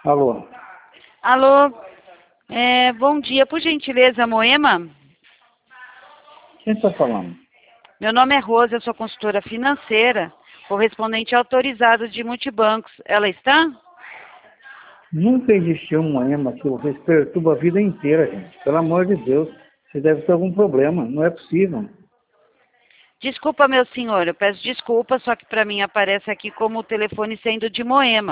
Alô, Alô, bom dia, por gentileza, Moema? quem está falando? Meu nome é Rosa, eu sou consultora financeira, correspondente autorizado de multibancos. Ela está? Nunca existiu um Moema que vocês perturbam a vida inteira, gente. Pelo amor de Deus, você deve ter algum problema, não é possível. Desculpa, meu senhor, eu peço desculpa, só que para mim aparece aqui como o telefone sendo de Moema.